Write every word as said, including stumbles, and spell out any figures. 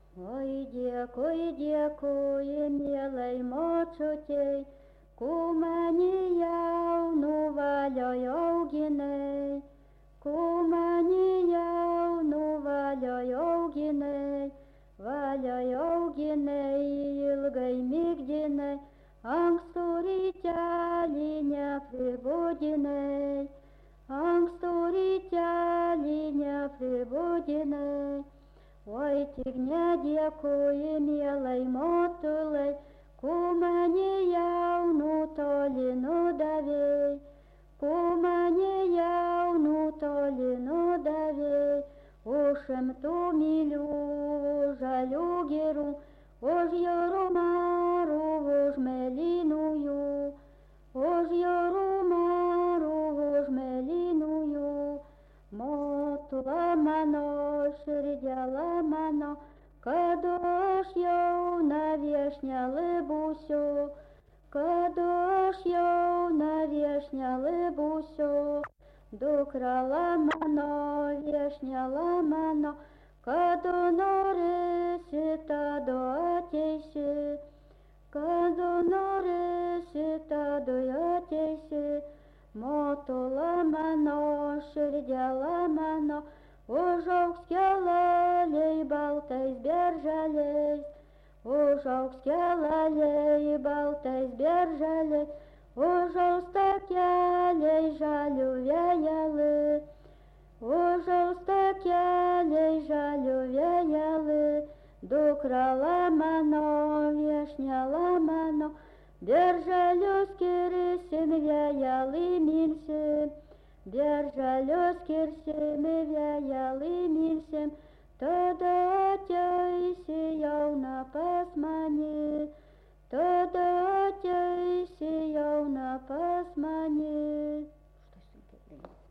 Oi, dėkui, dėkui, mielai močiutei, ku mani jaunu valiojo auginai, ku mani jaunu valiojo auginai, valiojo auginai, ilgai migdinai, ankstų rytelį nepribudinai, ankstų rytelį nepribudinai. Oi, tik nedėkui, mielai motulai, ku mani jaunu toli nudavei, ku mani jaunu toli nudavei, už šimtų mylių žalių girų, už jūrų marų, už mėlynų jų, už jūrų marų, už mėlynų jų. Motula mano, širdėla mano, kad aš jauna viešnelė būsiu, kad aš jauna viešnelė būsiu. Dukrala mano, viešnelė mano, kad norėsi, tada ateisi, kad norėsi, tada ateisi. Motula mano, širdėla mano, užaugs kelaliai baltais berželiais, užaugs kelaliai baltais berželiais, užaugs takeliai žalių vėjelį, užaugs takeliai žalių vėjelį. Dukrala mano, viešnela mano, berželius kirsim, vėjelį minsim, berželius kirsim, vėjelį minsim, tada ateisi jauna pas mane, tada ateisi jauna pas mane. Štai sunkiai.